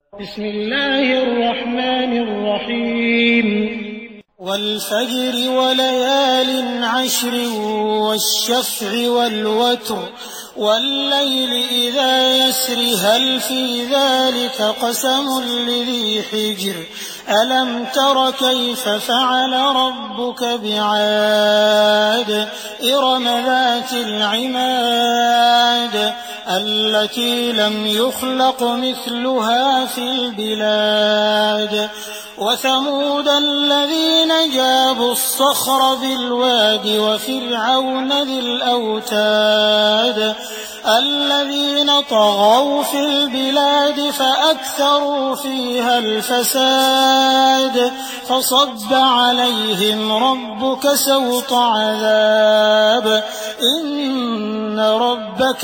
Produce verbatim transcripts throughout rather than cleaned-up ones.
بسم الله الرحمن الرحيم والفجر وليال عشر والشفع والوتر والليل إذا يسر هل في ذلك قسم لذي حجر ألم تر كيف فعل ربك بعاد إرم ذات العماد التي لم يخلق مثلها في البلاد وثمود الذين جابوا الصخر بالواد وفرعون ذي الأوتاد الذين طغوا في البلاد فأكثروا فيها الفساد فصب عليهم ربك سوط عذاب إن ربك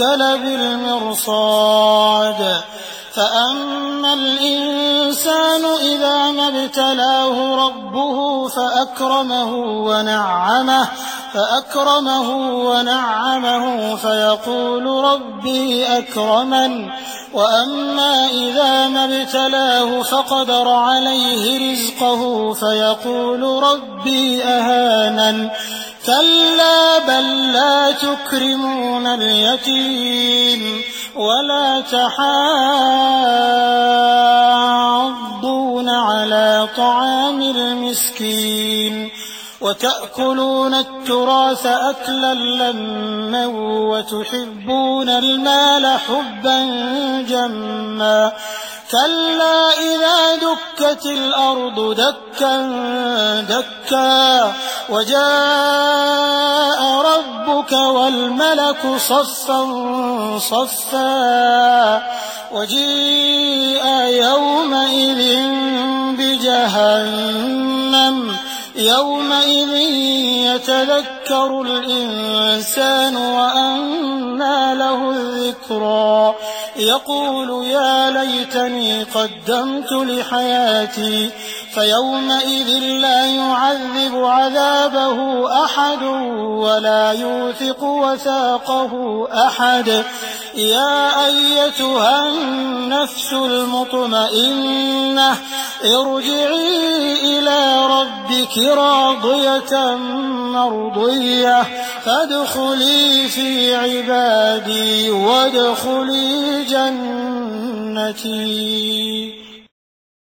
لبالمرصاد فأما الإنسان إذا ما ابتلاه ربه فأكرمه ونعمه فأكرمه ونعمه فيقول ربي أكرمن وأما إذا ما ابتلاه فقدر عليه رزقه فيقول ربي أهانن كلا بل لا تكرمون اليتيم ولا تحاضون على طعام المسكين وتأكلون التراث أكلا لما وتحبون المال حبا جما كلا إذا دكت الأرض دكا دكا وجاء ربك والملك صفا صفا وجيء يومئذ بجهنم يومئذ يتذكر الإنسان وأنى له الذكرى يقول يا ليتني قدمت لحياتي فيومئذ لا يعذب عذابه أحد ولا يوثق وثاقه أحد يا أيتها النفس المطمئنة ارجعي إلى ربك راضية مرضية فادخلي في عبادي وادخلي جنتي.